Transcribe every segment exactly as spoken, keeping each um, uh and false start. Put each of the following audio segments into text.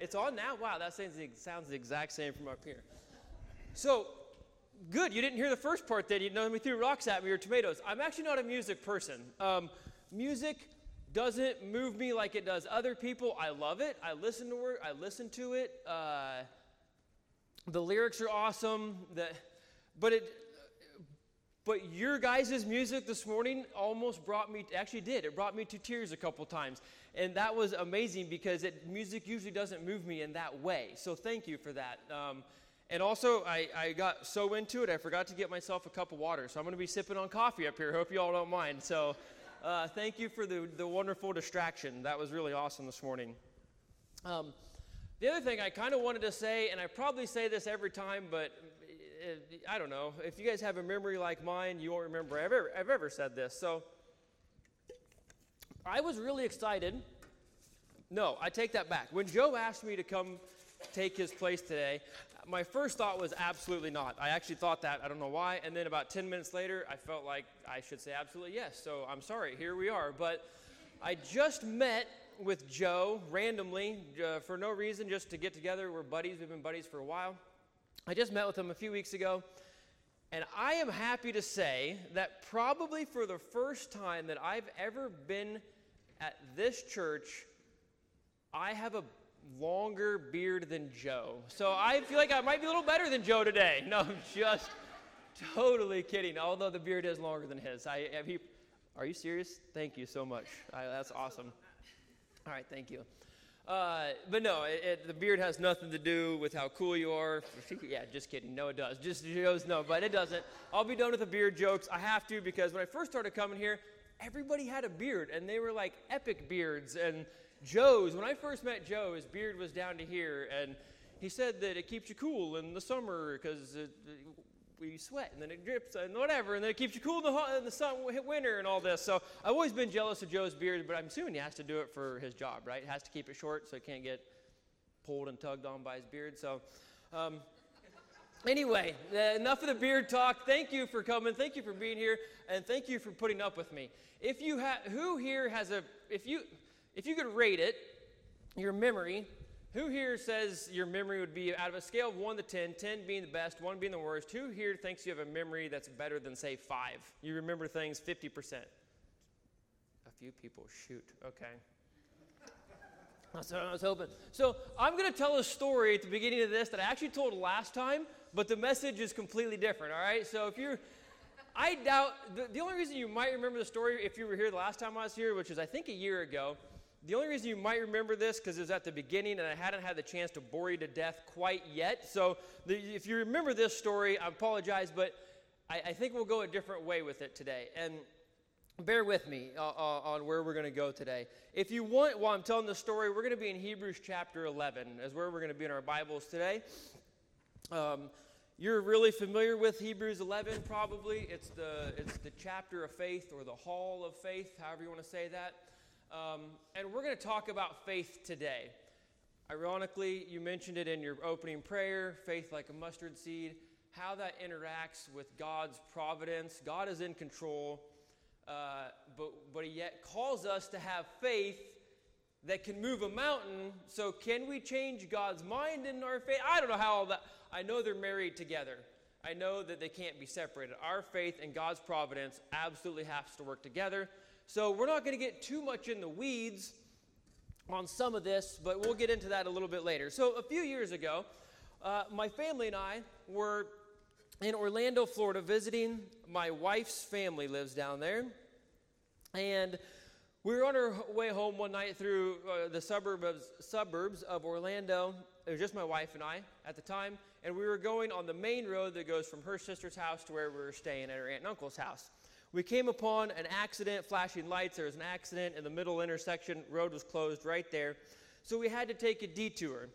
It's on now? Wow, that sounds the, sounds the exact same from up here. So, good. You didn't hear the first part then. You know me threw rocks at me or tomatoes. I'm actually not a music person. Um, music doesn't move me like it does other people. I love it. I listen to it. I listen to it. Uh, the lyrics are awesome. The, but it... But your guys' music this morning almost brought me, actually did, it brought me to tears a couple times. And that was amazing because it, music usually doesn't move me in that way. So thank you for that. Um, and also, I, I got so into it, I forgot to get myself a cup of water. So I'm going to be sipping on coffee up here. Hope you all don't mind. So uh, thank you for the, the wonderful distraction. That was really awesome this morning. Um, the other thing I kind of wanted to say, and I probably say this every time, but I don't know. If you guys have a memory like mine, you won't remember I've ever, I've ever said this. So, I was really excited. No, I take that back. When Joe asked me to come take his place today, my first thought was absolutely not. I actually thought that. I don't know why. And then about ten minutes later, I felt like I should say absolutely yes. So, I'm sorry. Here we are. But I just met with Joe randomly uh, for no reason, just to get together. We're buddies. We've been buddies for a while. I just met with him a few weeks ago, and I am happy to say that probably for the first time that I've ever been at this church, I have a longer beard than Joe. So I feel like I might be a little better than Joe today. No, I'm just totally kidding, although the beard is longer than his. I, have he, are you serious? Thank you so much. I, that's awesome. All right, thank you. Uh, but no, it, it, the beard has nothing to do with how cool you are. Yeah, just kidding. No, it does. Just Joe's no, but it doesn't. I'll be done with the beard jokes. I have to because when I first started coming here, everybody had a beard, and they were like epic beards. And Joe's, when I first met Joe, his beard was down to here, and he said that it keeps you cool in the summer because we sweat, and then it drips, and whatever, and then it keeps you cool in the, hot, in the sun, winter, and all this. So I've always been jealous of Joe's beard, but I'm assuming he has to do it for his job, right? He has to keep it short so it can't get pulled and tugged on by his beard. So um, anyway, uh, enough of the beard talk. Thank you for coming. Thank you for being here, and thank you for putting up with me. If you ha- who here has a, if you, if you could rate it, your memory, who here says your memory would be out of a scale of one to ten, ten being the best, one being the worst? Who here thinks you have a memory that's better than, say, five? You remember things fifty percent. A few people, shoot, okay. That's what I was hoping. So I'm going to tell a story at the beginning of this that I actually told last time, but the message is completely different, all right? So if you're, I doubt, the, the only reason you might remember the story if you were here the last time I was here, which was I think a year ago, the only reason you might remember this because it was at the beginning and I hadn't had the chance to bore you to death quite yet. So the, if you remember this story, I apologize, but I, I think we'll go a different way with it today. And bear with me uh, uh, on where we're going to go today. If you want, while I'm telling the story, we're going to be in Hebrews chapter eleven, is where we're going to be in our Bibles today. Um, you're really familiar with Hebrews eleven, probably. It's the it's the chapter of faith or the hall of faith, however you want to say that. Um, and we're going to talk about faith today. Ironically, you mentioned it in your opening prayer, faith like a mustard seed, how that interacts with God's providence. God is in control, uh, but, but he yet calls us to have faith that can move a mountain. So can we change God's mind in our faith? I don't know how all that, I know they're married together. I know that they can't be separated. Our faith and God's providence absolutely has to work together. So we're not going to get too much in the weeds on some of this, but we'll get into that a little bit later. So a few years ago, uh, my family and I were in Orlando, Florida, visiting. My wife's family lives down there. And we were on our way home one night through uh, the suburbs, suburbs of Orlando. It was just my wife and I at the time. And we were going on the main road that goes from her sister's house to where we were staying at her aunt and uncle's house. We came upon an accident, flashing lights. There was an accident in the middle intersection. Road was closed right there. So we had to take a detour.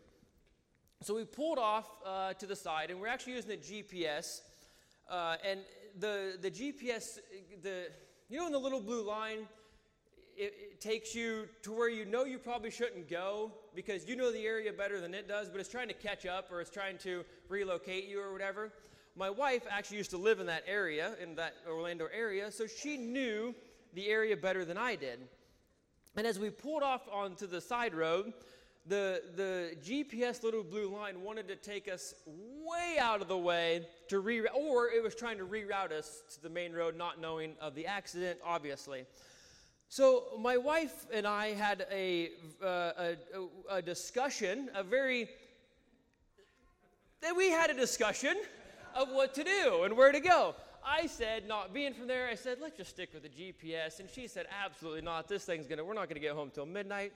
So we pulled off uh, to the side, and we're actually using the G P S. Uh, and the the G P S, the you know in the little blue line, it, it takes you to where you know you probably shouldn't go because you know the area better than it does, but it's trying to catch up or it's trying to relocate you or whatever. My wife actually used to live in that area, in that Orlando area, so she knew the area better than I did. And as we pulled off onto the side road, the, the G P S little blue line wanted to take us way out of the way to reroute, or it was trying to reroute us to the main road, not knowing of the accident, obviously. So my wife and I had a, uh, a, a discussion, a very, that we had a discussion of what to do and where to go. I said, not being from there, I said, let's just stick with the G P S. And she said, absolutely not. This thing's going to, we're not going to get home till midnight.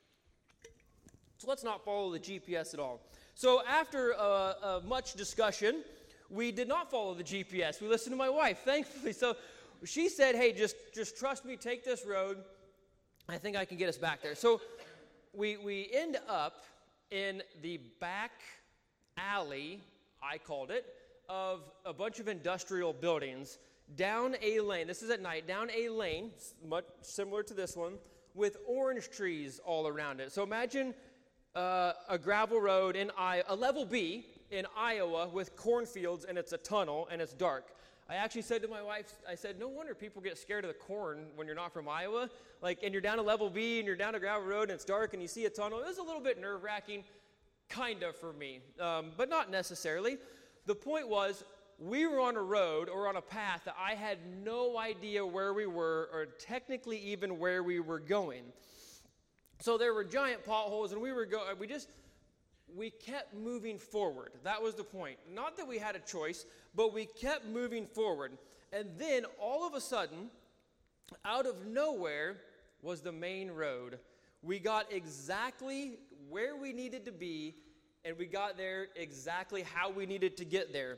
So let's not follow the G P S at all. So after uh, uh, much discussion, we did not follow the G P S. We listened to my wife, thankfully. So she said, hey, just, just trust me, take this road. I think I can get us back there. So we, we end up in the back alley, I called it, of a bunch of industrial buildings down a lane. This is at night, down a lane, much similar to this one, with orange trees all around it. So imagine uh, a gravel road in I, a level B in Iowa with cornfields, and it's a tunnel and it's dark. I actually said to my wife, I said, no wonder people get scared of the corn when you're not from Iowa. Like, and you're down a level B and you're down a gravel road and it's dark and you see a tunnel. It was a little bit nerve-wracking, kind of for me, um, but not necessarily. The point was, we were on a road or on a path that I had no idea where we were or technically even where we were going. So there were giant potholes, and we were go- we just, we kept moving forward. That was the point. Not that we had a choice, but we kept moving forward. And then all of a sudden, out of nowhere was the main road. We got exactly where we needed to be, and we got there exactly how we needed to get there.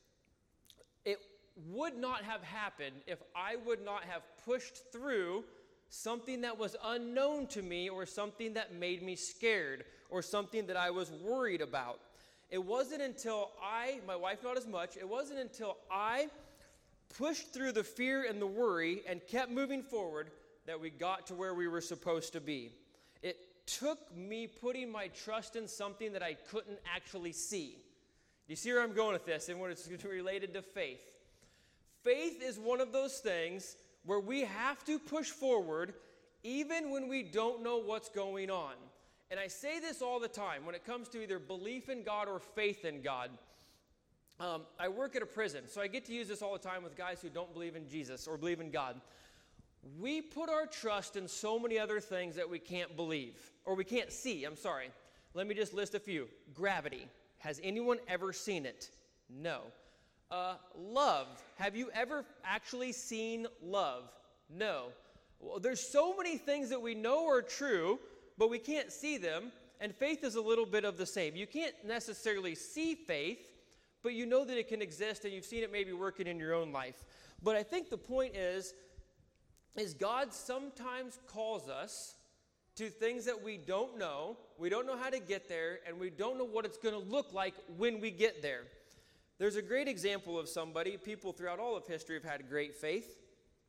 It would not have happened if I would not have pushed through something that was unknown to me, or something that made me scared, or something that I was worried about. It wasn't until I, my wife not as much, it wasn't until I pushed through the fear and the worry and kept moving forward that we got to where we were supposed to be. It took me putting my trust in something that I couldn't actually see. You see where I'm going with this, and when it's related to faith. Faith is one of those things where we have to push forward even when we don't know what's going on. And I say this all the time when it comes to either belief in God or faith in God. Um, I work at a prison, so I get to use this all the time with guys who don't believe in Jesus or believe in God. We put our trust in so many other things that we can't believe, or we can't see, I'm sorry. Let me just list a few. Gravity. Has anyone ever seen it? No. Uh, love. Have you ever actually seen love? No. Well, there's so many things that we know are true, but we can't see them, and faith is a little bit of the same. You can't necessarily see faith, but you know that it can exist, and you've seen it maybe working in your own life. But I think the point is, is God sometimes calls us to things that we don't know, we don't know how to get there, and we don't know what it's going to look like when we get there. There's a great example of somebody, people throughout all of history have had great faith,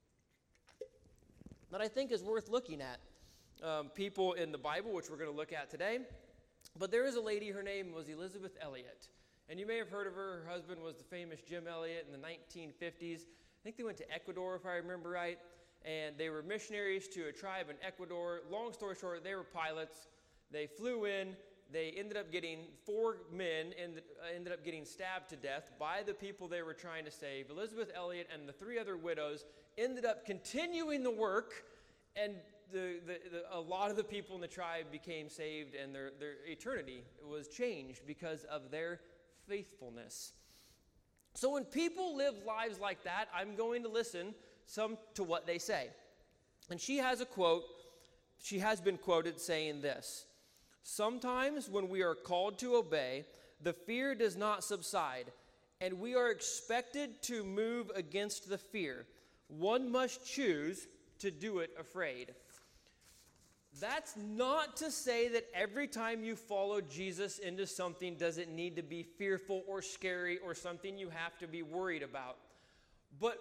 that I think is worth looking at. Um, people in the Bible, which we're going to look at today. But there is a lady, her name was Elisabeth Elliot. And you may have heard of her. Her husband was the famous Jim Elliot in the nineteen fifties. I think they went to Ecuador, if I remember right. And they were missionaries to a tribe in Ecuador. Long story short, they were pilots. They flew in. They ended up getting, four men ended, uh, ended up getting stabbed to death by the people they were trying to save. Elisabeth Elliot and the three other widows ended up continuing the work, and the, the, the, a lot of the people in the tribe became saved, and their, their eternity was changed because of their faithfulness. So when people live lives like that, I'm going to listen some to what they say. And she has a quote, she has been quoted saying this: "Sometimes when we are called to obey, the fear does not subside, and we are expected to move against the fear. One must choose to do it afraid." That's not to say that every time you follow Jesus into something, does it need to be fearful or scary or something you have to be worried about. But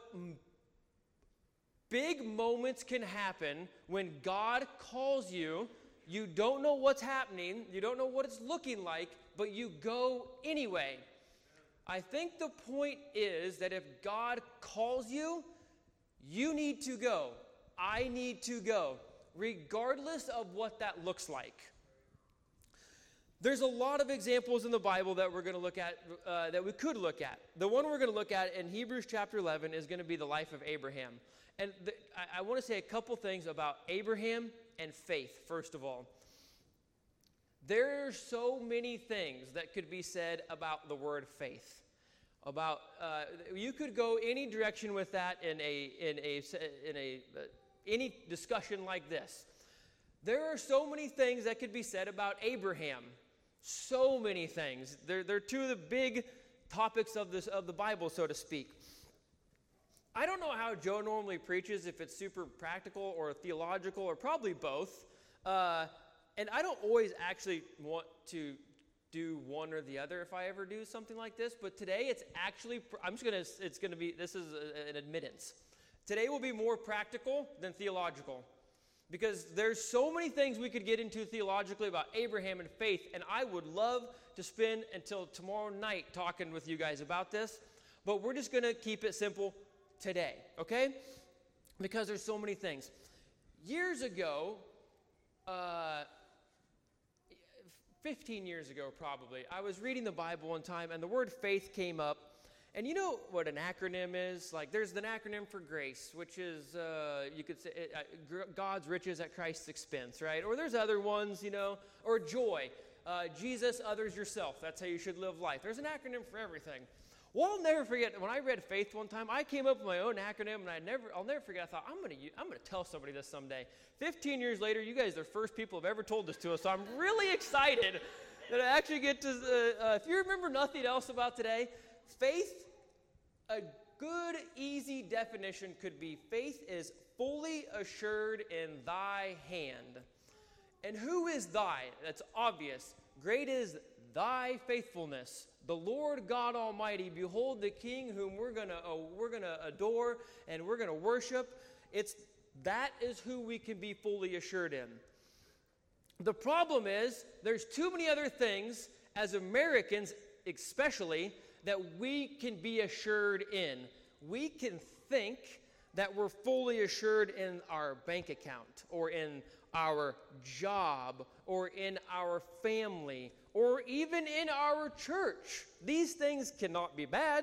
big moments can happen when God calls you. You don't know what's happening. You don't know what it's looking like, but you go anyway. I think the point is that if God calls you, you need to go. I need to go, regardless of what that looks like. There's a lot of examples in the Bible that we're going to look at, uh, that we could look at. The one we're going to look at in Hebrews chapter eleven is going to be the life of Abraham. And the, I, I want to say a couple things about Abraham and faith, first of all. There are so many things that could be said about the word faith. About uh, you could go any direction with that in a in a in a uh, any discussion like this. There are so many things that could be said about Abraham. So many things. They're, they're two of the big topics of this of the Bible, so to speak. I don't know how Joe normally preaches, if it's super practical or theological or probably both. Uh, and I don't always actually want to do one or the other if I ever do something like this. But today it's actually, I'm just going to, it's going to be, this is a, an admittance. Today will be more practical than theological. Because there's so many things we could get into theologically about Abraham and faith, and I would love to spend until tomorrow night talking with you guys about this, but we're just going to keep it simple today, okay? Because there's so many things. Years ago, uh, fifteen years ago probably, I was reading the Bible one time, and the word faith came up. And you know what an acronym is? Like, there's an acronym for GRACE, which is, uh, you could say, uh, God's riches at Christ's expense, right? Or there's other ones, you know, or joy. Uh, Jesus, others, yourself. That's how you should live life. There's an acronym for everything. Well, I'll never forget, when I read faith one time, I came up with my own acronym, and I never, I'll never forget, I thought, I'm going to I'm going to tell somebody this someday. fifteen years later, you guys are the first people who have ever told this to us, so I'm really excited that I actually get to, uh, uh, if you remember nothing else about today, faith, a good, easy definition could be faith is fully assured in thy hand. And who is thy? That's obvious. Great is thy faithfulness. The Lord God Almighty, behold the King whom we're gonna uh, we're gonna adore and we're gonna worship. It's that is who we can be fully assured in. The problem is there's too many other things as Americans, especially, that we can be assured in. We can think that we're fully assured in our bank account or in our job or in our family or even in our church. These things cannot be bad.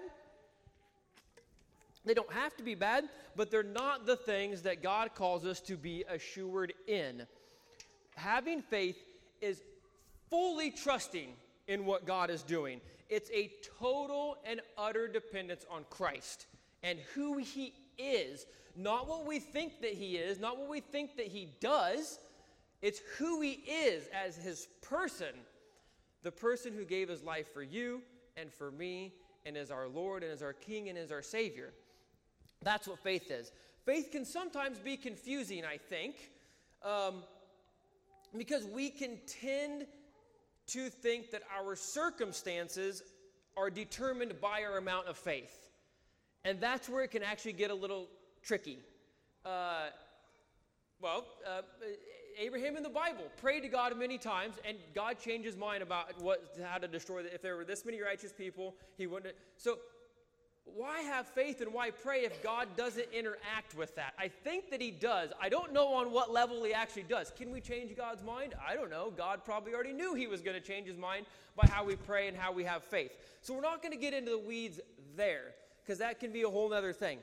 They don't have to be bad, but they're not the things that God calls us to be assured in. Having faith is fully trusting in what God is doing. It's a total and utter dependence on Christ and who he is. Not what we think that he is, not what we think that he does. It's who he is as his person. The person who gave his life for you and for me and is our Lord and is our King and is our Savior. That's what faith is. Faith can sometimes be confusing, I think, um, because we can tend to think that our circumstances are determined by our amount of faith. And that's where it can actually get a little tricky. Uh, well, uh, Abraham in the Bible prayed to God many times, and God changed his mind about what, how to destroy the, if there were this many righteous people, he wouldn't. So why have faith and why pray if God doesn't interact with that? I think that he does. I don't know on what level he actually does. Can we change God's mind? I don't know. God probably already knew he was going to change his mind by how we pray and how we have faith. So we're not going to get into the weeds there because that can be a whole other thing.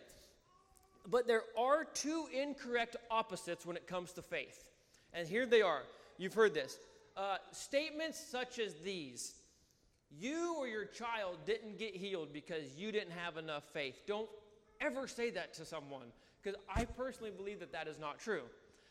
But there are two incorrect opposites when it comes to faith. And here they are. You've heard this. Uh, statements such as these. You or your child didn't get healed because you didn't have enough faith. Don't ever say that to someone, because I personally believe that that is not true.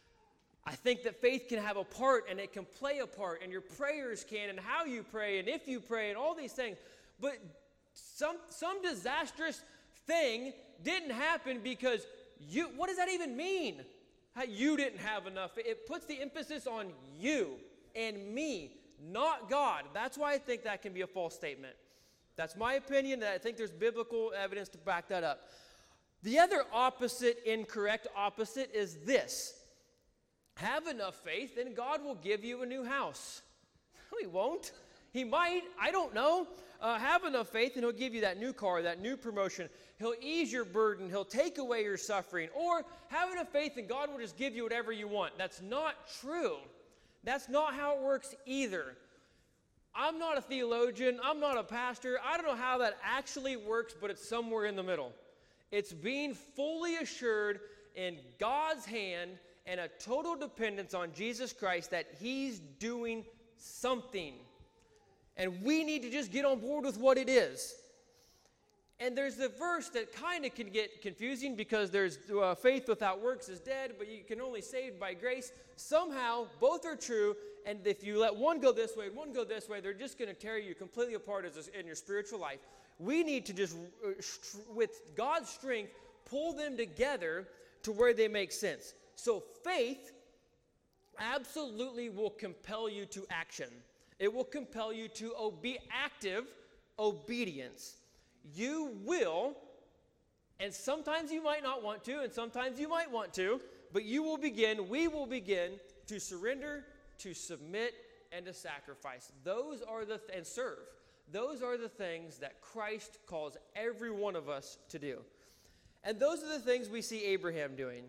I think that faith can have a part, and it can play a part, and your prayers can, and how you pray, and if you pray, and all these things. But some some disastrous thing didn't happen because you, what does that even mean? How you didn't have enough. It puts the emphasis on you and me, not God. That's why I think that can be a false statement. That's my opinion, that I think there's biblical evidence to back that up. The other opposite, incorrect opposite is this. Have enough faith and God will give you a new house. No, he won't. He might. I don't know. Uh, have enough faith and he'll give you that new car, that new promotion. He'll ease your burden. He'll take away your suffering. Or have enough faith and God will just give you whatever you want. That's not true. That's not how it works either. I'm not a theologian. I'm not a pastor. I don't know how that actually works, but it's somewhere in the middle. It's being fully assured in God's hand and a total dependence on Jesus Christ that he's doing something. And we need to just get on board with what it is. And there's the verse that kind of can get confusing because there's uh, faith without works is dead, but you can only saved by grace. Somehow, both are true, and if you let one go this way and one go this way, they're just going to tear you completely apart as a, in your spiritual life. We need to just, uh, st- with God's strength, pull them together to where they make sense. So faith absolutely will compel you to action. It will compel you to ob- be active obedience. You will, and sometimes you might not want to, and sometimes you might want to, but you will begin, we will begin to surrender, to submit, and to sacrifice. Those are the, th- and serve. Those are the things that Christ calls every one of us to do. And those are the things we see Abraham doing.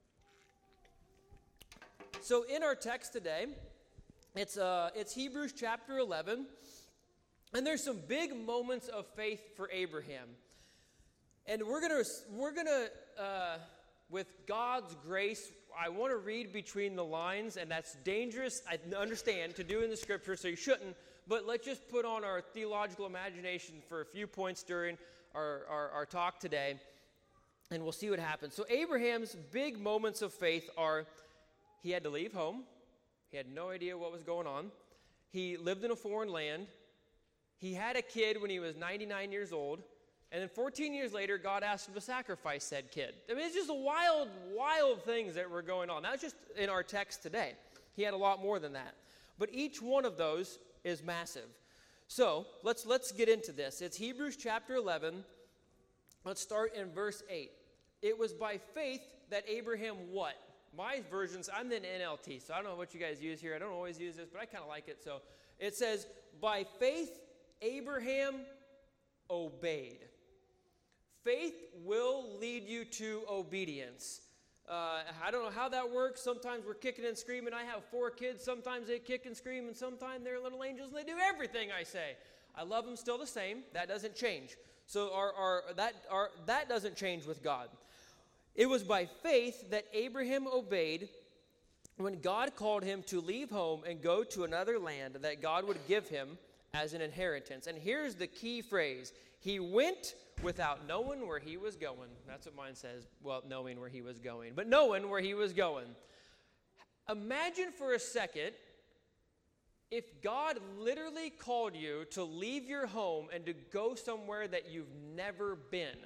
So in our text today, it's, uh, it's Hebrews chapter eleven. And there's some big moments of faith for Abraham. And we're going to, we're going to, uh, with God's grace, I want to read between the lines, and that's dangerous, I understand, to do in the scripture, so you shouldn't. But let's just put on our theological imagination for a few points during our, our, our talk today, and we'll see what happens. So Abraham's big moments of faith are, he had to leave home. He had no idea what was going on. He lived in a foreign land. He had a kid when he was ninety-nine years old, and then fourteen years later, God asked him to sacrifice said kid. I mean, it's just wild, wild things that were going on. That's just in our text today. He had a lot more than that. But each one of those is massive. So let's let's get into this. It's Hebrews chapter eleven. Let's start in verse eight. It was by faith that Abraham what? My versions, I'm in N L T, so I don't know what you guys use here. I don't always use this, but I kind of like it. So it says, by faith Abraham obeyed. Faith will lead you to obedience. Uh, I don't know how that works. Sometimes we're kicking and screaming. I have four kids. Sometimes they kick and scream, and sometimes they're little angels, and they do everything I say. I love them still the same. That doesn't change. So our, our, that, our, that doesn't change with God. It was by faith that Abraham obeyed when God called him to leave home and go to another land that God would give him as an inheritance. And here's the key phrase. He went without knowing where he was going. That's what mine says. Well, knowing where he was going. But knowing where he was going. Imagine for a second if God literally called you to leave your home and to go somewhere that you've never been.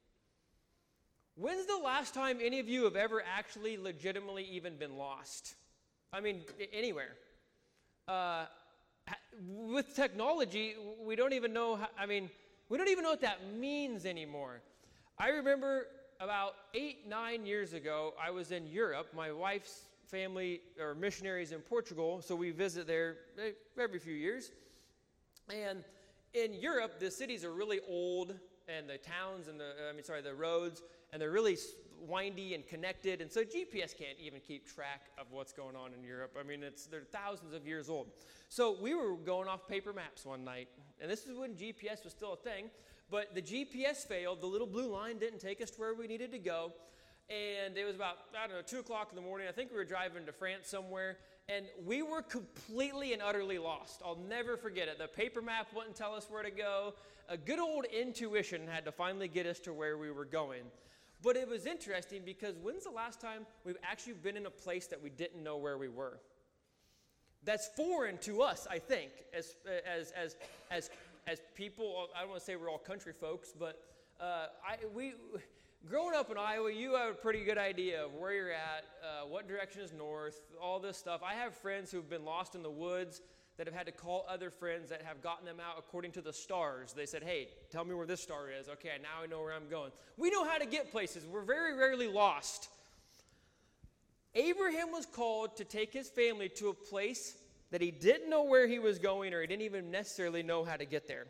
When's the last time any of you have ever actually legitimately even been lost? I mean, anywhere. Uh... With technology, we don't even know, how, I mean, we don't even know what that means anymore. I remember about eight, nine years ago, I was in Europe. My wife's family are missionaries in Portugal, so we visit there every few years. And in Europe, the cities are really old, and the towns and the, I mean, sorry, the roads, and they're really windy and connected, and so G P S can't even keep track of what's going on in Europe. I mean, it's they're thousands of years old. So we were going off paper maps one night, and this is when G P S was still a thing, but the G P S failed. The little blue line didn't take us to where we needed to go, and it was about, I don't know, two o'clock in the morning. I think we were driving to France somewhere, and we were completely and utterly lost. I'll never forget it. The paper map wouldn't tell us where to go. A good old intuition had to finally get us to where we were going. But it was interesting because when's the last time we've actually been in a place that we didn't know where we were? That's foreign to us, I think, as as as as as people. I don't want to say we're all country folks, but uh, I we growing up in Iowa, you have a pretty good idea of where you're at, uh, what direction is north, all this stuff. I have friends who've been lost in the woods that have had to call other friends that have gotten them out according to the stars. They said, hey, tell me where this star is. Okay, now I know where I'm going. We know how to get places. We're very rarely lost. Abraham was called to take his family to a place that he didn't know where he was going, or he didn't even necessarily know how to get there.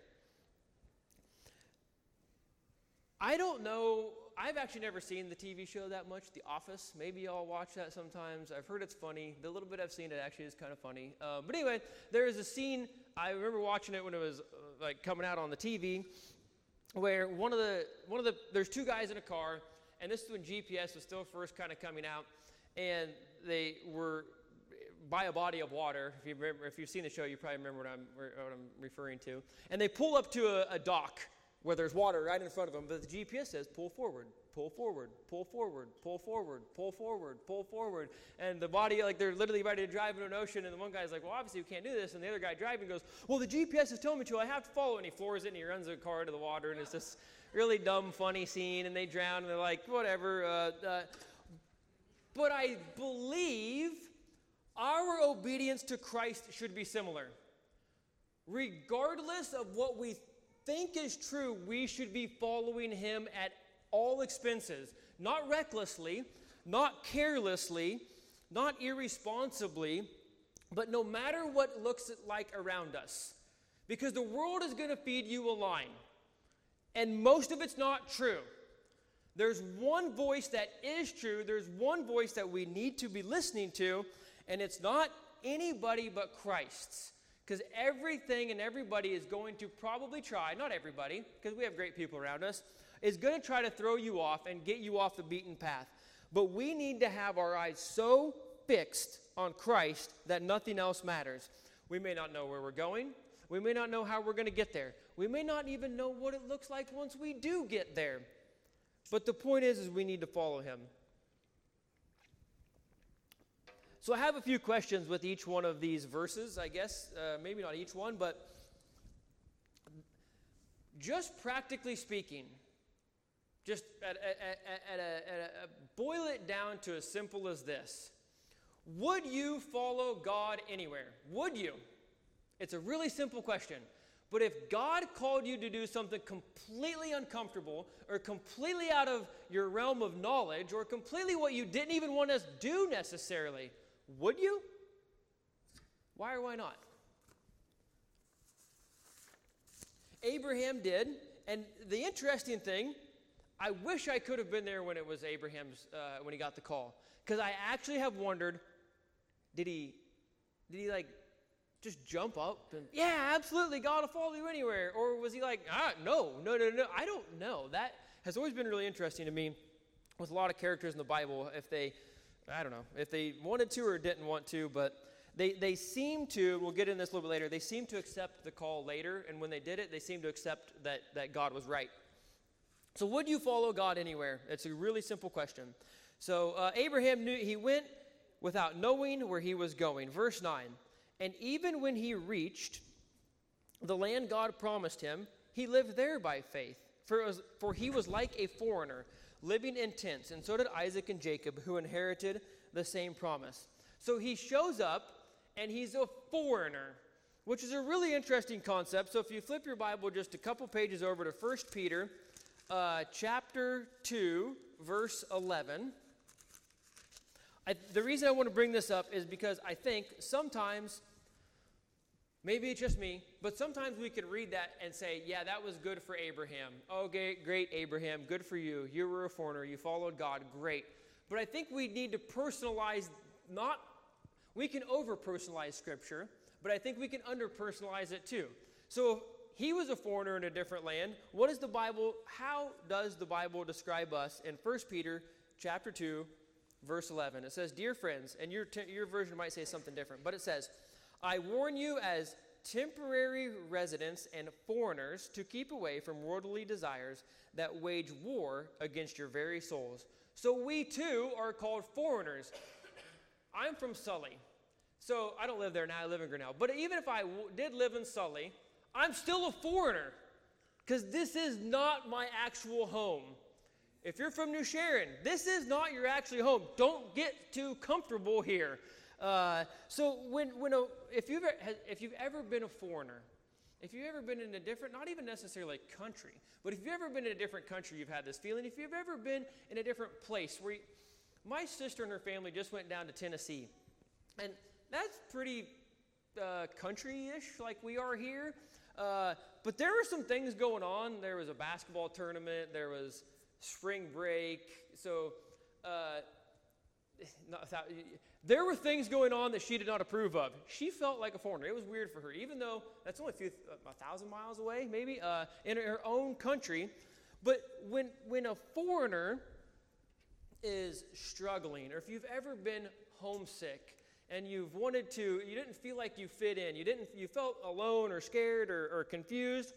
I don't know. I've actually never seen the T V show that much, The Office. Maybe y'all watch that sometimes. I've heard it's funny. The little bit I've seen it actually is kind of funny. Uh, but anyway, there is a scene I remember watching it when it was uh, like coming out on the T V, where one of the one of the there's two guys in a car, and this is when G P S was still first kind of coming out, and they were by a body of water. If you remember, if you've seen the show, you probably remember what I'm what I'm referring to. And they pull up to a, a dock where there's water right in front of them, but the G P S says pull forward, pull forward, pull forward, pull forward, pull forward, pull forward. And the body, like they're literally ready to drive into an ocean, and the one guy's like, well, obviously we can't do this. And the other guy driving goes, well, the G P S is telling me to, I have to follow. And he floors it, and he runs the car into the water, and it's this really dumb, funny scene, and they drown, and they're like, whatever. Uh, uh, but I believe our obedience to Christ should be similar. Regardless of what we think is true, we should be following him at all expenses. Not recklessly, not carelessly, not irresponsibly, but no matter what it looks like around us. Because the world is going to feed you a line. And most of it's not true. There's one voice that is true. There's one voice that we need to be listening to. And it's not anybody but Christ's. Because everything and everybody is going to probably try, not everybody, because we have great people around us, is going to try to throw you off and get you off the beaten path. But we need to have our eyes so fixed on Christ that nothing else matters. We may not know where we're going. We may not know how we're going to get there. We may not even know what it looks like once we do get there. But the point is, is we need to follow him. So I have a few questions with each one of these verses, I guess. Uh, maybe not each one, but just practically speaking, just at, at, at, at, a, at a, boil it down to as simple as this. Would you follow God anywhere? Would you? It's a really simple question. But if God called you to do something completely uncomfortable or completely out of your realm of knowledge or completely what you didn't even want to do necessarily, would you? Why or why not? Abraham did, and the interesting thing, I wish I could have been there when it was Abraham's, uh, when he got the call. Because I actually have wondered, did he, did he like, just jump up and, yeah, absolutely, God will follow you anywhere? Or was he like, ah, no, no, no, no, I don't know. That has always been really interesting to me with a lot of characters in the Bible, if they, I don't know, if they wanted to or didn't want to, but they, they seem to, we'll get into this a little bit later, they seem to accept the call later, and when they did it, they seem to accept that, that God was right. So would you follow God anywhere? It's a really simple question. So uh, Abraham knew, he went without knowing where he was going. Verse nine, and even when he reached the land God promised him, he lived there by faith, for, it was, for he was like a foreigner, living in tents, and so did Isaac and Jacob, who inherited the same promise. So he shows up, and he's a foreigner, which is a really interesting concept. So if you flip your Bible just a couple pages over to First Peter uh, chapter two, verse eleven. I, the reason I want to bring this up is because I think sometimes, maybe it's just me, but sometimes we can read that and say, yeah, that was good for Abraham. Okay, great, Abraham, good for you. You were a foreigner. You followed God. Great. But I think we need to personalize, not, we can over-personalize Scripture, but I think we can under-personalize it too. So if he was a foreigner in a different land, what is the Bible, how does the Bible describe us in First Peter chapter two, verse eleven? It says, dear friends, and your, t- your version might say something different, but it says, I warn you as temporary residents and foreigners to keep away from worldly desires that wage war against your very souls. So we too are called foreigners. I'm from Sully. So I don't live there now, I live in Grinnell. But even if I w- did live in Sully, I'm still a foreigner because this is not my actual home. If you're from New Sharon, this is not your actual home. Don't get too comfortable here. Uh, so when when a, if you've if you've ever been a foreigner, if you've ever been in a different, not even necessarily country, but if you've ever been in a different country, you've had this feeling. If you've ever been in a different place, where you, my sister and her family just went down to Tennessee, and that's pretty uh, country-ish, like we are here. Uh, but there were some things going on. There was a basketball tournament. There was spring break. So. Uh, not without, there were things going on that she did not approve of. She felt like a foreigner. It was weird for her, even though that's only a few, a thousand miles away, maybe, uh, in her own country. But when when a foreigner is struggling, or if you've ever been homesick and you've wanted to, you didn't feel like you fit in, you didn't, you felt alone or scared or, or confused.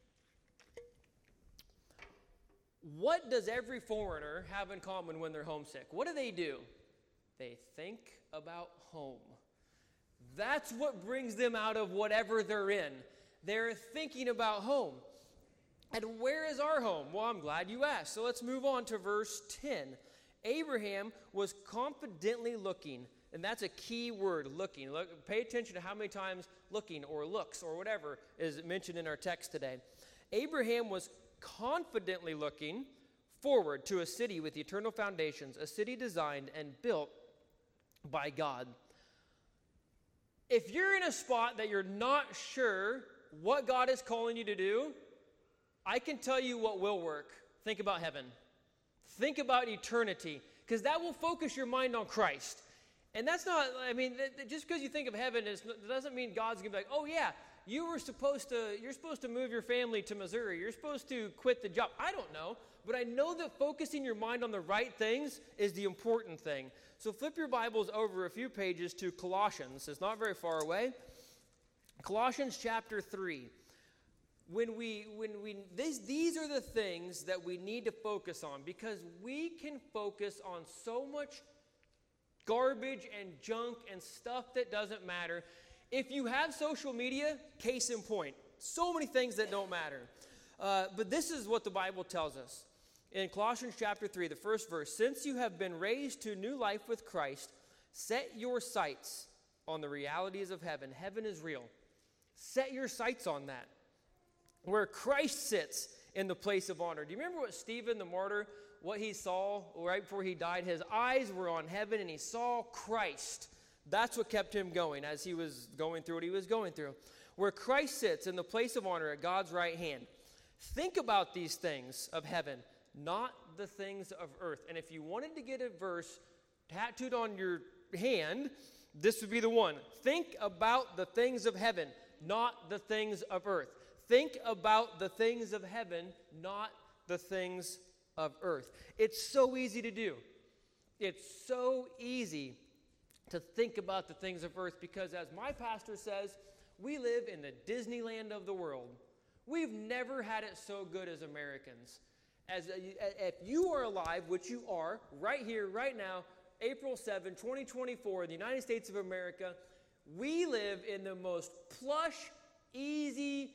What does every foreigner have in common when they're homesick? What do they do? They think about home. That's what brings them out of whatever they're in. They're thinking about home. And where is our home? Well, I'm glad you asked. So let's move on to verse ten. Abraham was confidently looking, and that's a key word, looking. Look, pay attention to how many times looking or looks or whatever is mentioned in our text today. Abraham was confidently looking forward to a city with eternal foundations, a city designed and built by God. If you're in a spot that you're not sure what God is calling you to do, I can tell you what will work. Think about heaven. Think about eternity, because that will focus your mind on Christ. And that's not, I mean, just because you think of heaven, it doesn't mean God's going to be like, oh yeah, you were supposed to, you're supposed to move your family to Missouri. You're supposed to quit the job. I don't know, but I know that focusing your mind on the right things is the important thing. So flip your Bibles over a few pages to Colossians. It's not very far away. Colossians chapter three. When we, when we, these, these are the things that we need to focus on, because we can focus on so much garbage and junk and stuff that doesn't matter. If you have social media, case in point, so many things that don't matter. Uh, but this is what the Bible tells us. In Colossians chapter three, the first verse, since you have been raised to new life with Christ, set your sights on the realities of heaven. Heaven is real. Set your sights on that, where Christ sits in the place of honor. Do you remember what Stephen the martyr, what he saw right before he died? His eyes were on heaven and he saw Christ. That's what kept him going as he was going through what he was going through. Where Christ sits in the place of honor at God's right hand. Think about these things of heaven, not the things of earth. And if you wanted to get a verse tattooed on your hand, this would be the one. Think about the things of heaven, not the things of earth. Think about the things of heaven, not the things of earth. It's so easy to do. It's so easy to think about the things of earth, because as my pastor says, we live in the Disneyland of the world. We've never had it so good as Americans. As a, if you are alive, which you are, right here, right now, April seventh, twenty twenty-four, in the United States of America, we live in the most plush, easy,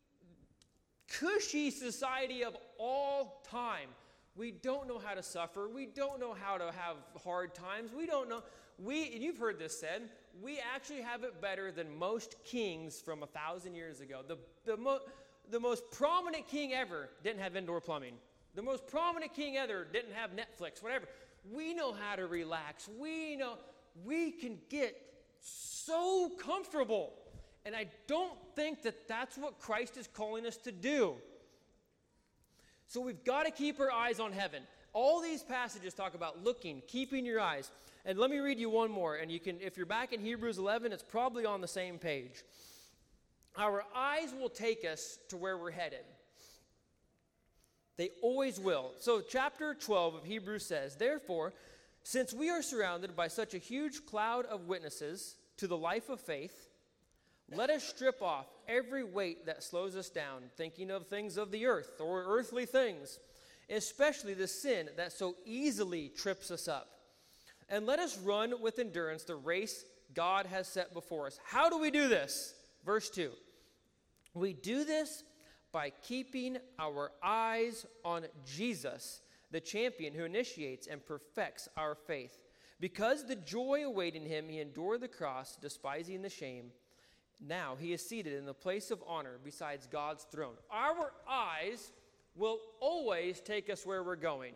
cushy society of all time. We don't know how to suffer. We don't know how to have hard times. We don't know. We, and you've heard this said, we actually have it better than most kings from a thousand years ago. The, the, mo, the most prominent king ever didn't have indoor plumbing. The most prominent king ever didn't have Netflix, whatever. We know how to relax. We know, we can get so comfortable. And I don't think that that's what Christ is calling us to do. So we've got to keep our eyes on heaven. All these passages talk about looking, keeping your eyes. And let me read you one more. And you can, if you're back in Hebrews eleven, it's probably on the same page. Our eyes will take us to where we're headed. They always will. So chapter twelve of Hebrews says, therefore, since we are surrounded by such a huge cloud of witnesses to the life of faith, let us strip off every weight that slows us down, thinking of things of the earth or earthly things, especially the sin that so easily trips us up. And let us run with endurance the race God has set before us. How do we do this? Verse two. We do this by keeping our eyes on Jesus, the champion who initiates and perfects our faith. Because the joy awaiting him, he endured the cross, despising the shame. Now he is seated in the place of honor beside God's throne. Our eyes will always take us where we're going.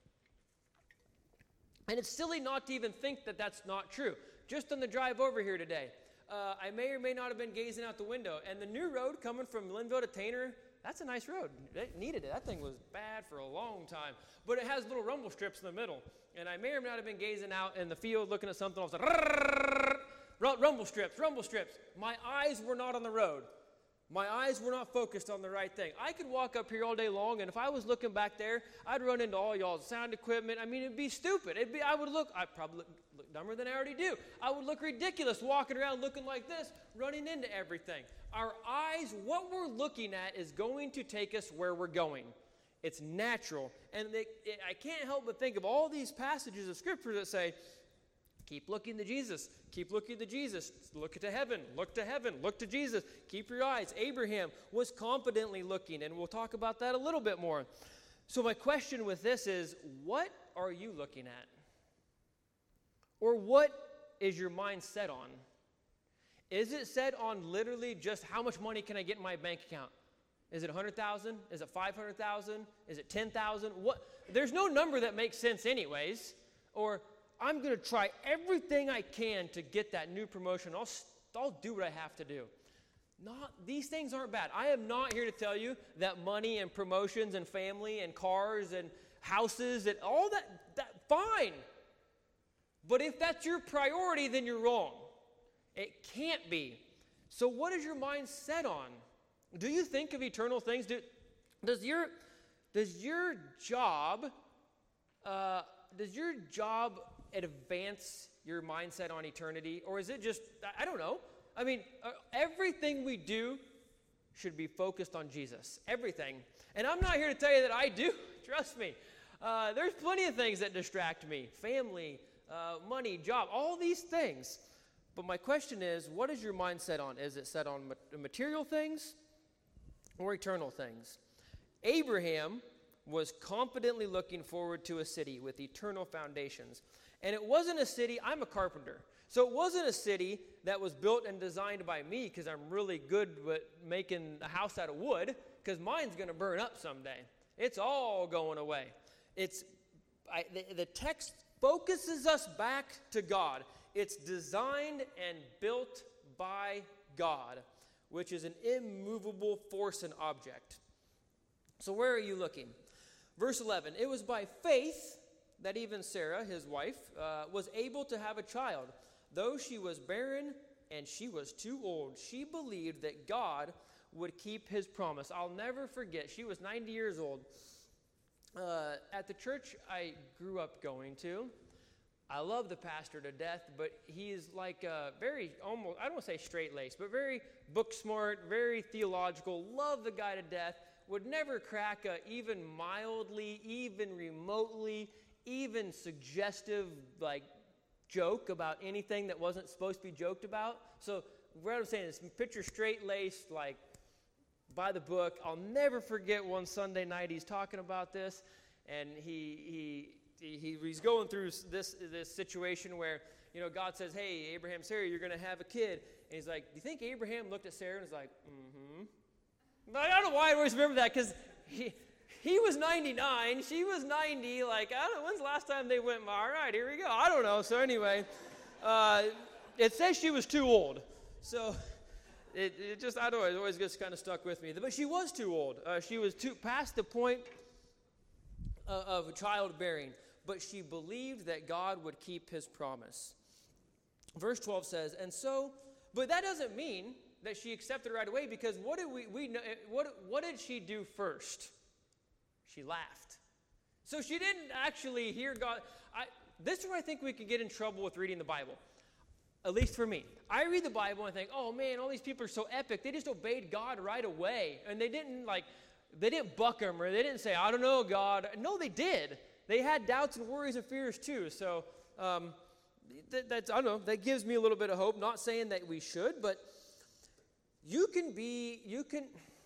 And it's silly not to even think that that's not true. Just on the drive over here today, uh, I may or may not have been gazing out the window, and the new road coming from Linville to Tanner that's a nice road. It needed it. That thing was bad for a long time. But it has little rumble strips in the middle. And I may or may not have been gazing out in the field looking at something. I was like, rumble strips, rumble strips. My eyes were not on the road. My eyes were not focused on the right thing. I could walk up here all day long, and if I was looking back there, I'd run into all y'all's sound equipment. I mean, it'd be stupid. It'd be, I would look, I'd probably look, look dumber than I already do. I would look ridiculous walking around looking like this, running into everything. Our eyes, what we're looking at is going to take us where we're going. It's natural. And they, it, I can't help but think of all these passages of Scripture that say, keep looking to Jesus. Keep looking to Jesus. Look to heaven. Look to heaven. Look to Jesus. Keep your eyes. Abraham was confidently looking, and we'll talk about that a little bit more. So my question with this is, what are you looking at? Or what is your mind set on? Is it set on literally just how much money can I get in my bank account? Is it one hundred thousand dollars? Is it five hundred thousand dollars? Is it ten thousand dollars? What? There's no number that makes sense anyways. Or I'm going to try everything I can to get that new promotion. I'll, I'll do what I have to do. Not, these things aren't bad. I am not here to tell you that money and promotions and family and cars and houses and all that, that fine. But if that's your priority, then you're wrong. It can't be. So what is your mind set on? Do you think of eternal things? Do, does your, does your job, uh, does your job advance your mindset on eternity? Or is it just, I don't know. I mean, uh, everything we do should be focused on Jesus. Everything. And I'm not here to tell you that I do. Trust me. Uh, there's plenty of things that distract me. Family, uh, money, job, all these things. But my question is, what is your mindset on? Is it set on material things or eternal things? Abraham was confidently looking forward to a city with eternal foundations. And it wasn't a city, I'm a carpenter, so it wasn't a city that was built and designed by me because I'm really good with making a house out of wood, because mine's going to burn up someday. It's all going away. It's I, the, the text focuses us back to God. It's designed and built by God, which is an immovable force and object. So where are you looking? Verse eleven, it was by faith that even Sarah, his wife, uh, was able to have a child. Though she was barren and she was too old, she believed that God would keep his promise. I'll never forget, she was ninety years old. Uh, at the church I grew up going to, I love the pastor to death, but he is like a very, almost, I don't want to say straight-laced, but very book smart, very theological, love the guy to death, would never crack a even mildly, even remotely, even suggestive, like, joke about anything that wasn't supposed to be joked about. So what I'm saying is, picture straight-laced, like, by the book. I'll never forget one Sunday night he's talking about this, and he he he he's going through this this situation where, you know, God says, hey, Abraham, Sarah, you're going to have a kid. And he's like, do you think Abraham looked at Sarah and was like, mm-hmm. But I don't know why I always remember that, because he, he was ninety-nine, she was ninety. Like, I don't know, when's the last time they went, all right, here we go. I don't know. So anyway, uh, it says she was too old. So it, it just, I don't know, it always gets kind of stuck with me. But she was too old. Uh, she was too past the point uh, of childbearing. But she believed that God would keep his promise. Verse twelve says, and so, but that doesn't mean that she accepted right away, because what did we, we know, what, what did she do first? She laughed. So she didn't actually hear God. I, this is where I think we could get in trouble with reading the Bible, at least for me. I read the Bible and think, oh man, all these people are so epic. They just obeyed God right away. And they didn't like, they didn't buck him, or they didn't say, I don't know, God. No, they did. They had doubts and worries and fears too. So um, that, that's, I don't know, that gives me a little bit of hope. Not saying that we should, but you can be, you can,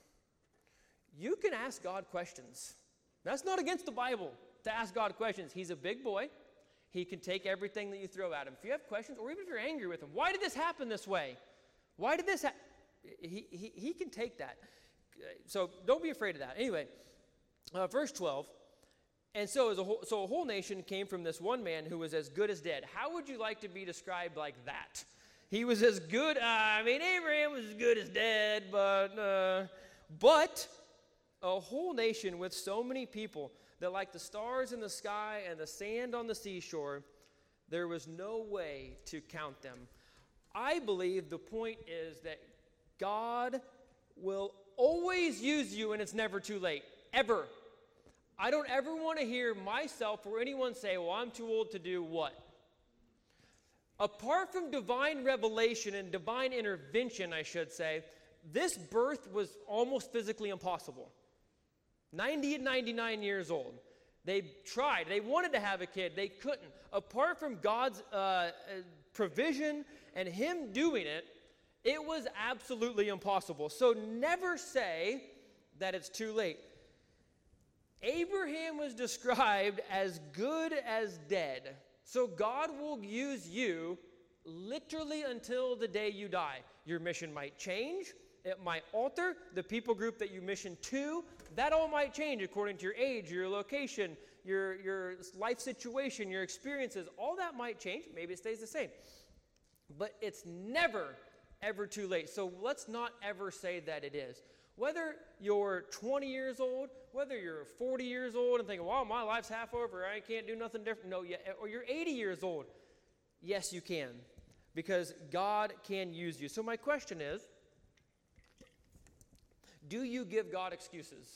you can ask God questions. That's not against the Bible to ask God questions. He's a big boy. He can take everything that you throw at him. If you have questions, or even if you're angry with him, why did this happen this way? Why did this happen? He, he, he can take that. So don't be afraid of that. Anyway, uh, verse twelve. And so, as a whole, so a whole nation came from this one man who was as good as dead. How would you like to be described like that? He was as good, uh, I mean, Abraham was as good as dead, but, uh, but a whole nation with so many people that, like the stars in the sky and the sand on the seashore, there was no way to count them. I believe the point is that God will always use you, and it's never too late, ever. I don't ever want to hear myself or anyone say, well, I'm too old to do what? Apart from divine revelation and divine intervention, I should say, this birth was almost physically impossible. ninety and ninety-nine years old. They tried. They wanted to have a kid. They couldn't. Apart from God's uh, provision and him doing it, it was absolutely impossible. So never say that it's too late. Abraham was described as good as dead. So God will use you literally until the day you die. Your mission might change. It might alter. The people group that you mission to, that all might change according to your age, your location, your, your life situation, your experiences. All that might change. Maybe it stays the same. But it's never, ever too late. So let's not ever say that it is. Whether you're twenty years old, whether you're forty years old and thinking, well, my life's half over, I can't do nothing different. No, yeah, or you're eighty years old. Yes, you can. Because God can use you. So my question is, do you give God excuses?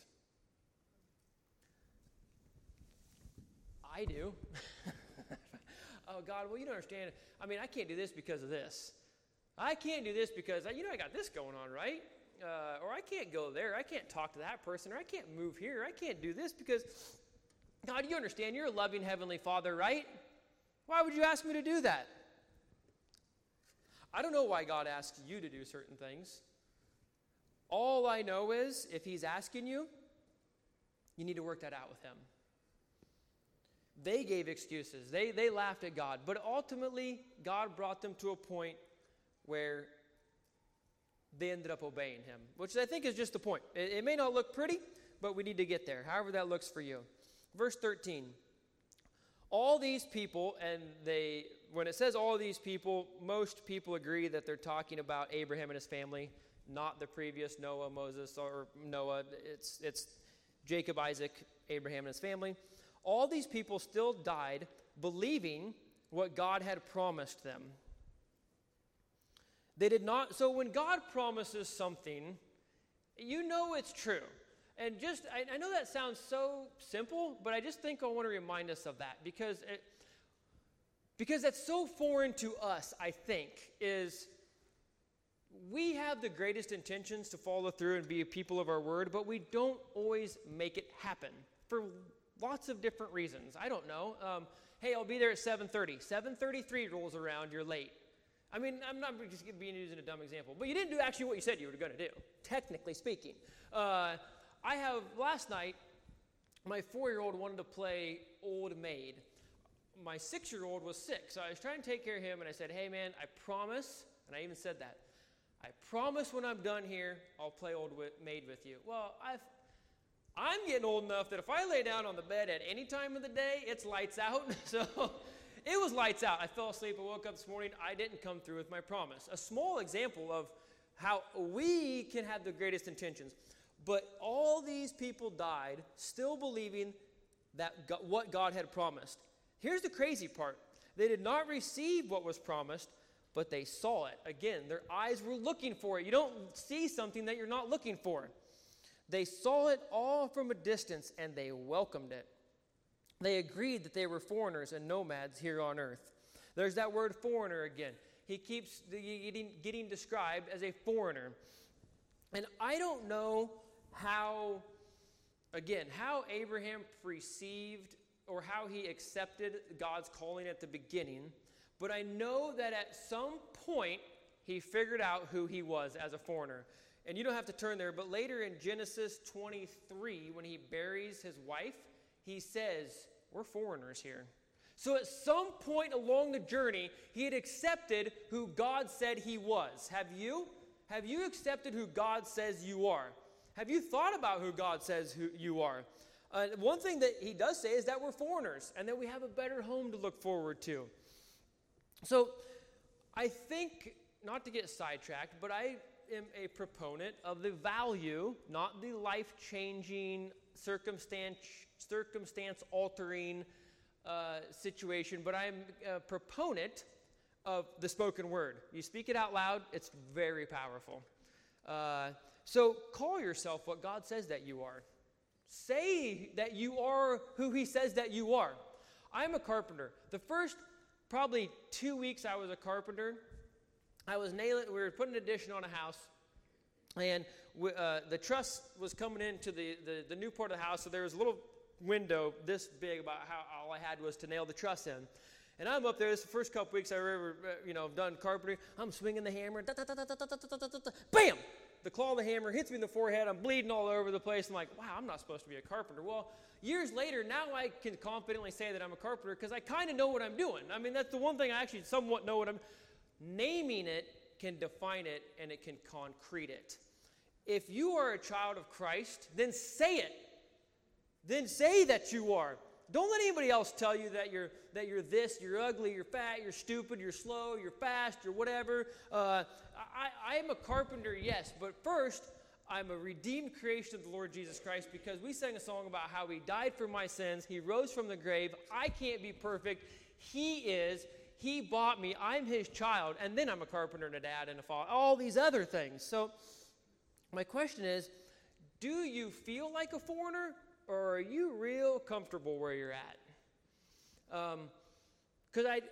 I do. Oh, God, well, you don't understand. I mean, I can't do this because of this. I can't do this because, you know, I got this going on, right? Uh, or I can't go there. I can't talk to that person. Or I can't move here. I can't do this because, God, you understand. You're a loving Heavenly Father, right? Why would you ask me to do that? I don't know why God asks you to do certain things. All I know is if he's asking you, you need to work that out with him. They gave excuses. They, they laughed at God. But ultimately, God brought them to a point where they ended up obeying him, which I think is just the point. It, it may not look pretty, but we need to get there, however that looks for you. Verse thirteen. All these people, and they, when it says all these people, most people agree that they're talking about Abraham and his family, not the previous Noah, Moses, or Noah. It's, it's Jacob, Isaac, Abraham, and his family. All these people still died believing what God had promised them. They did not, so when God promises something, you know it's true. And just, I, I know that sounds so simple, but I just think I want to remind us of that because it, because that's so foreign to us, I think, is we have the greatest intentions to follow through and be a people of our word, but we don't always make it happen for lots of different reasons. I don't know. Um, hey, I'll be there at seven thirty. seven thirty-three rolls around, you're late. I mean, I'm not just being using a dumb example, but you didn't do actually what you said you were going to do, technically speaking. Uh, I have, last night, my four-year-old wanted to play Old Maid. My six-year-old was sick, so I was trying to take care of him, and I said, hey, man, I promise, and I even said that, I promise when I'm done here, I'll play Old Maid with you. Well, I've, I'm getting old enough that if I lay down on the bed at any time of the day, it's lights out, so it was lights out. I fell asleep, I woke up this morning, I didn't come through with my promise. A small example of how we can have the greatest intentions. But all these people died still believing that God, what God had promised. Here's the crazy part. They did not receive what was promised, but they saw it. Again, their eyes were looking for it. You don't see something that you're not looking for. They saw it all from a distance, and they welcomed it. They agreed that they were foreigners and nomads here on earth. There's that word foreigner again. He keeps getting, getting described as a foreigner. And I don't know how, again, how Abraham received or how he accepted God's calling at the beginning, but I know that at some point he figured out who he was as a foreigner. And you don't have to turn there, but later in Genesis twenty-three, when he buries his wife, he says, we're foreigners here. So at some point along the journey, he had accepted who God said he was. Have you? Have you accepted who God says you are? Have you thought about who God says who you are? Uh, one thing that he does say is that we're foreigners and that we have a better home to look forward to. So I think, not to get sidetracked, but I am a proponent of the value, not the life-changing, circumstance, circumstance-altering uh, situation, but I am a proponent of the spoken word. You speak it out loud, it's very powerful. Uh, so call yourself what God says that you are. Say that you are who he says that you are. I'm a carpenter. The first probably two weeks I was a carpenter, I was nailing, we were putting an addition on a house, and we, uh, the truss was coming into the, the, the new part of the house, so there was a little window this big about how all I had was to nail the truss in. And I'm up there, this is the first couple weeks I've ever, you know, done carpentry. I'm swinging the hammer, da, da, da, da, da, da, da, da, da, bam! The claw of the hammer hits me in the forehead. I'm bleeding all over the place. I'm like, wow, I'm not supposed to be a carpenter. Well, years later, now I can confidently say that I'm a carpenter because I kind of know what I'm doing. I mean, that's the one thing I actually somewhat know what I'm... Naming it can define it, and it can concrete it. If you are a child of Christ, then say it. Then say that you are. Don't let anybody else tell you that you're that you're this, you're ugly, you're fat, you're stupid, you're slow, you're fast, you're whatever. Uh, I, I am a carpenter, yes, but first, I'm a redeemed creation of the Lord Jesus Christ because we sang a song about how he died for my sins, he rose from the grave, I can't be perfect, he is, he bought me, I'm his child, and then I'm a carpenter and a dad and a father, all these other things. So my question is, do you feel like a foreigner? Or are you real comfortable where you're at? Because um, I,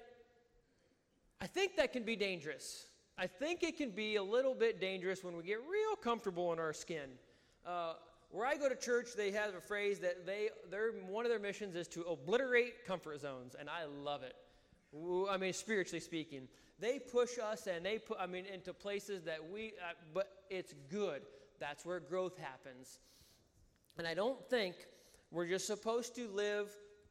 I think that can be dangerous. I think it can be a little bit dangerous when we get real comfortable in our skin. Uh, where I go to church, they have a phrase that they, their one of their missions is to obliterate comfort zones, and I love it. I mean, spiritually speaking, they push us and they put, I mean, into places that we, uh, but it's good. That's where growth happens. And I don't think we're just supposed to live,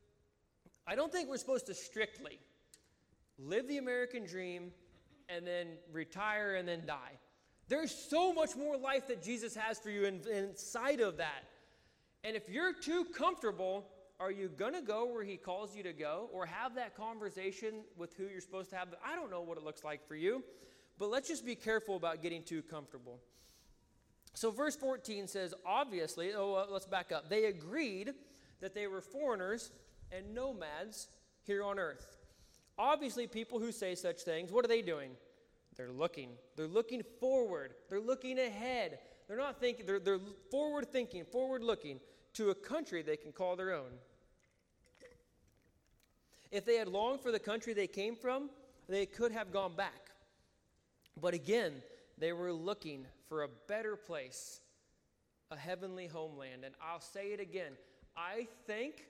I don't think we're supposed to strictly live the American dream and then retire and then die. There's so much more life that Jesus has for you in, inside of that. And if you're too comfortable, are you going to go where he calls you to go or have that conversation with who you're supposed to have? I don't know what it looks like for you, but let's just be careful about getting too comfortable. So verse fourteen says, obviously, oh, uh, let's back up. They agreed that they were foreigners and nomads here on earth. Obviously, people who say such things, what are they doing? They're looking. They're looking forward. They're looking ahead. They're not thinking, they're, they're forward thinking, forward looking to a country they can call their own. If they had longed for the country they came from, they could have gone back. But again, they were looking for a better place, a heavenly homeland. And I'll say it again. I think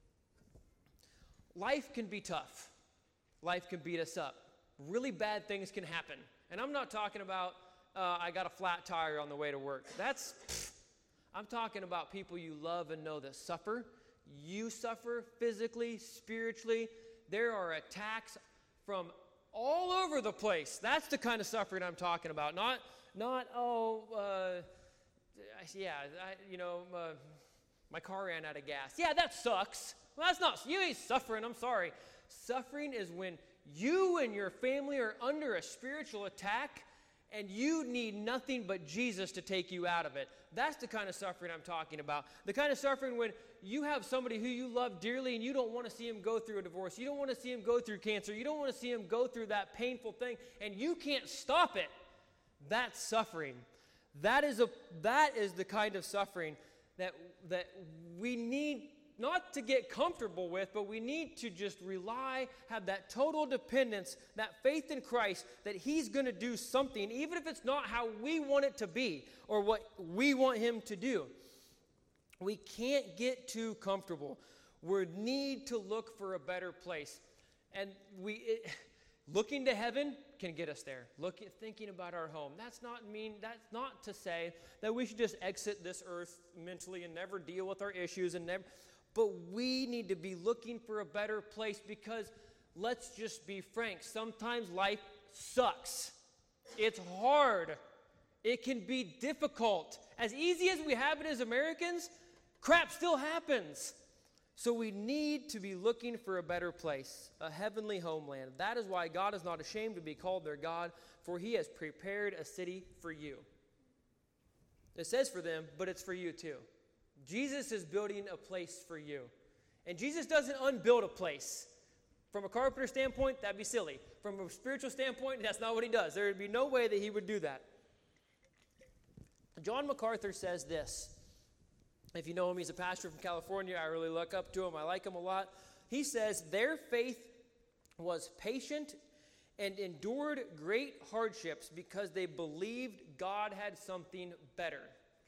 life can be tough. Life can beat us up. Really bad things can happen. And I'm not talking about uh, I got a flat tire on the way to work. That's, pfft. I'm talking about people you love and know that suffer. You suffer physically, spiritually. There are attacks from all over the place. That's the kind of suffering I'm talking about. Not, not oh, uh, yeah, I, you know, uh, my car ran out of gas. Yeah, that sucks. Well, that's not, you ain't suffering, I'm sorry. Suffering is when you and your family are under a spiritual attack and you need nothing but Jesus to take you out of it. That's the kind of suffering I'm talking about. The kind of suffering when you have somebody who you love dearly and you don't want to see him go through a divorce. You don't want to see him go through cancer. You don't want to see him go through that painful thing, and you can't stop it. That's suffering. That is, a, that is the kind of suffering that, that we need not to get comfortable with, but we need to just rely, have that total dependence, that faith in Christ, that he's going to do something, even if it's not how we want it to be or what we want him to do. We can't get too comfortable. We need to look for a better place. And we it, looking to heaven can get us there. Look at thinking about our home. That's not mean that's not to say that we should just exit this earth mentally and never deal with our issues and never but we need to be looking for a better place because let's just be frank, sometimes life sucks. It's hard. It can be difficult. As easy as we have it as Americans, crap still happens. So we need to be looking for a better place, a heavenly homeland. That is why God is not ashamed to be called their God, for he has prepared a city for you. It says for them, but it's for you too. Jesus is building a place for you. And Jesus doesn't unbuild a place. From a carpenter standpoint, that'd be silly. From a spiritual standpoint, that's not what he does. There would be no way that he would do that. John MacArthur says this. If you know him, he's a pastor from California. I really look up to him. I like him a lot. He says, their faith was patient and endured great hardships because they believed God had something better.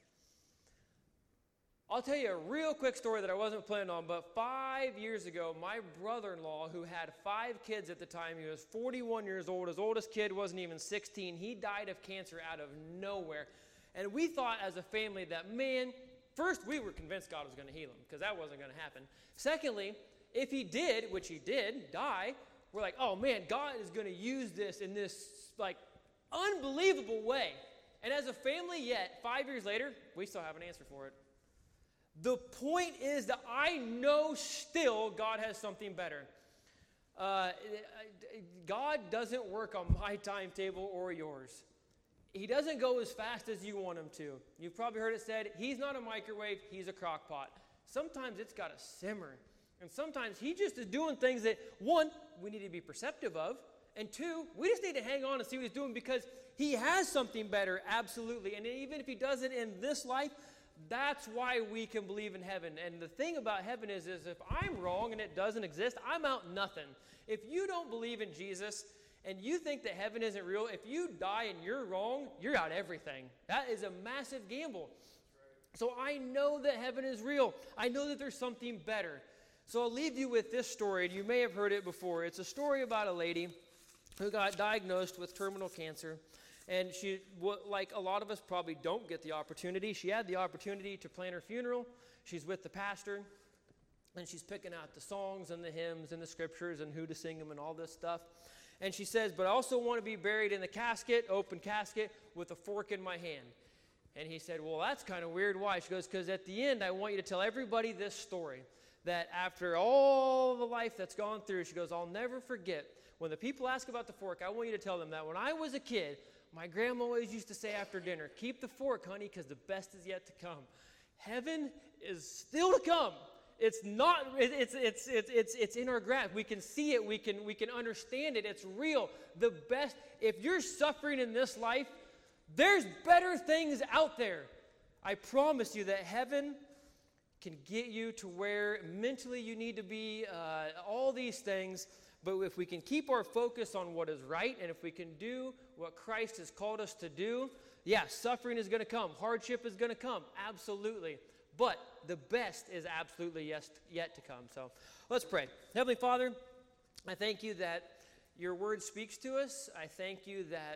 I'll tell you a real quick story that I wasn't planning on, but five years ago, my brother-in-law, who had five kids at the time, he was forty-one years old. His oldest kid wasn't even sixteen. He died of cancer out of nowhere. And we thought as a family that, man, first, we were convinced God was going to heal him, because that wasn't going to happen. Secondly, if he did, which he did, die, we're like, oh man, God is going to use this in this, like, unbelievable way. And as a family yet, five years later, we still have an answer for it. The point is that I know still God has something better. Uh, God doesn't work on my timetable or yours. He doesn't go as fast as you want him to. You've probably heard it said, he's not a microwave, he's a crock pot. Sometimes it's got to simmer. And sometimes he just is doing things that, one, we need to be perceptive of, and two, we just need to hang on and see what he's doing because he has something better, absolutely. And even if he does it in this life, that's why we can believe in heaven. And the thing about heaven is, is if I'm wrong and it doesn't exist, I'm out nothing. If you don't believe in Jesus and you think that heaven isn't real, if you die and you're wrong, you're out everything. That is a massive gamble. So I know that heaven is real. I know that there's something better. So I'll leave you with this story, and you may have heard it before. It's a story about a lady who got diagnosed with terminal cancer. And she, like a lot of us, probably don't get the opportunity. She had the opportunity to plan her funeral. She's with the pastor, and she's picking out the songs and the hymns and the scriptures and who to sing them and all this stuff. And she says, but I also want to be buried in the casket, open casket, with a fork in my hand. And he said, well, that's kind of weird. Why? She goes, because at the end, I want you to tell everybody this story, that after all the life that's gone through, she goes, I'll never forget. When the people ask about the fork, I want you to tell them that when I was a kid, my grandma always used to say after dinner, keep the fork, honey, because the best is yet to come. Heaven is still to come. It's not, it's, it's, it's, it's, it's in our grasp. We can see it. We can, we can understand it. It's real. The best, if you're suffering in this life, there's better things out there. I promise you that heaven can get you to where mentally you need to be, uh, all these things. But if we can keep our focus on what is right, and if we can do what Christ has called us to do, yeah, suffering is going to come. Hardship is going to come. Absolutely. But the best is absolutely yes, yet to come. So let's pray. Heavenly Father, I thank you that your word speaks to us. I thank you that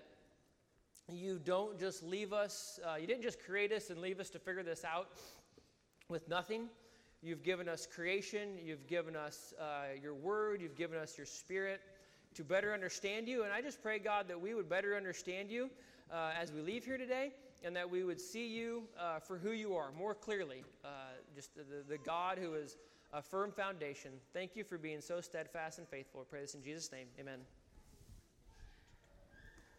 you don't just leave us. Uh, you didn't just create us and leave us to figure this out with nothing. You've given us creation, you've given us uh, your word, you've given us your spirit to better understand you. And I just pray, God, that we would better understand you uh, as we leave here today, and that we would see you uh, for who you are more clearly, uh, just the, the God who is a firm foundation. Thank you for being so steadfast and faithful. I pray this in Jesus' name. Amen.